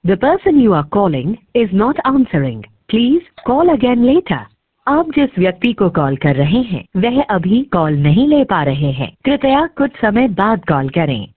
The person you are calling is not answering. Please call again later. आप जिस व्यक्ति को कॉल कर रहे हैं वह अभी कॉल नहीं ले पा रहे हैं। कृपया कुछ समय बाद कॉल करें।